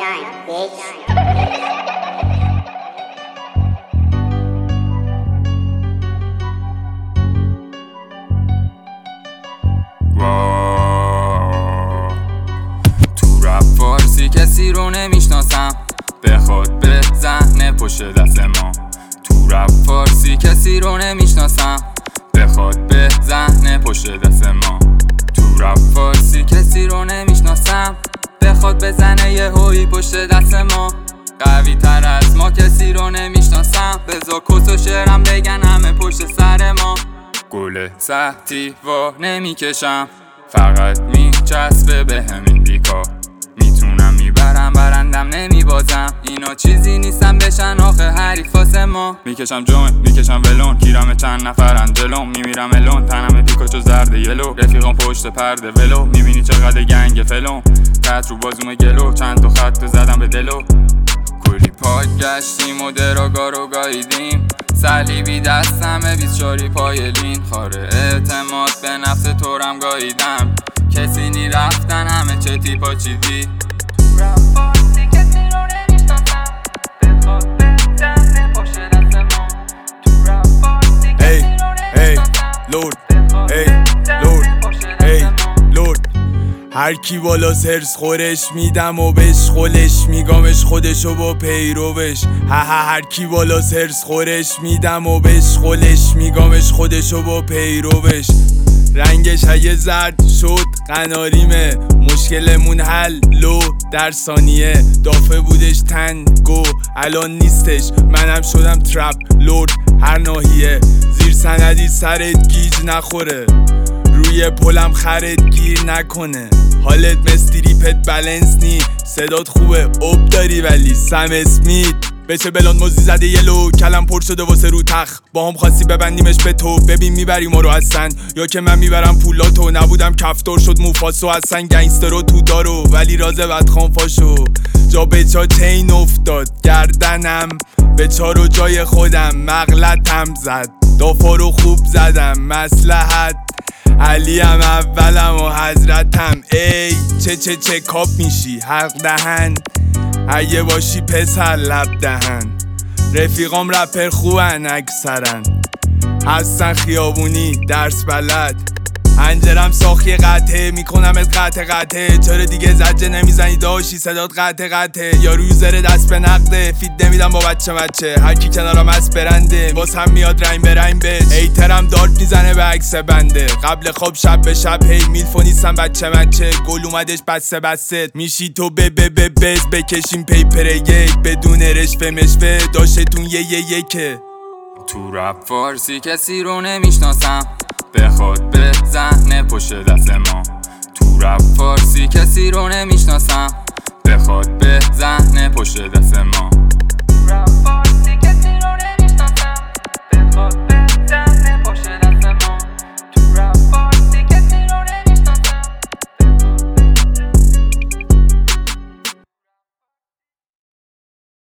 shine, bitch. تو رپ فارسی کسی رو نمیشناسم بخواد به ذهن پشت دست ما. تو رپ فارسی کسی رو نمیشناسم بخواد به ذهن پشت دست ما. تو رپ فارسی کسی رو نمیشناسم بخواد بزنه یه هوی پشت دست ما. قوی تر از ما کسی رو نمیشناسم بزا کس و شعرم بگن همه پشت سر ما. گل سهتی وا نمیکشم فقط میچسبه به همین بیکار. میتونم میبرم برندم نمیبازم اینا چیزی نیستم بشن آخه حریفاس ما. میکشم جوین میکشم ولون گیرم چند نفرن دلم میمیرم الون تنم پیکاچو زرد یلو رفیقم پشت پرده ولو میبینی چقدر گنگ فلون قط رو بازوم گلو چند تا خط زدم به دلو. کلی پاک گشتیم و دراگا رو گاییدیم صلیبی دستمه 24 پای لین خاره اعتماد به نفس طورم گاییدم کسی نی رفتن همه چتی پاچیدی. تو رپ فارسی کسی رو نمیشناسم بخواد بزنه پشت دست ما. تو رپ فارسی کسی رو نمیشناسم بخواد بزنه پشت دست ما. هر کی بالا سرس خورش میدم و بهش خولش میگامش خودشو با پیروش. هر کی بالا سرس خورش میدم و بهش خولش میگامش خودشو با پیروش. رنگش اگه زرد شد قناریمه مشکلمون حل لو در ثانیه. دافه بودش تنگو الان نیستش منم شدم ترپ لورد هر ناحیه. زیر سندی سرت گیج نخوره روی پلم خرت گیر نکنه. حالت مستریپت بلنس نی صدات خوبه اوب داری ولی سم اسمیت بچه بلان موزی زده یلو کلم پر شده واسه رو تخ با هم خواستی ببندیمش به تو ببین میبری ما رو هستن یا که من میبرم پولاتو. نبودم کفتار شد موفاسو هستن گنگسترو تو دارو ولی راز بدخان فاشو. جا به جا چین افتاد گردنم به چارو جای خودم مغلطم زد دافارو خوب زدم مصلحت علیم اولم و حضرتم. ای چه کاپ میشی حق دهن اگه باشی پسر لب دهن. رفیقام رپر خوبن اکثرن هستن خیابونی درس بلد. انجرم ساخی قطعه میکنمت قطعه چرا دیگه زجه نمیزنی داشی صدات قطعه. یا یوزر دست به نقده فید نمیدم با بچه هر کی کنارم از برنده باز هم میاد رنگ به رنگ بچ. ایترم دارت میزنه به عکس بنده قبل خواب شب به شب هی میلفو نیستم بچه گل اومدش بسته میشی تو بز بکشیم پیپر یک بدون رشوه مشوه داشتون یکه. تو رپ فارسی کسی رو نمیشناسم بخواد به ذهن پشت دست ما. تو رپ فارسی کسی رو نمیشناسم بخواد به ذهن پشت دست ما.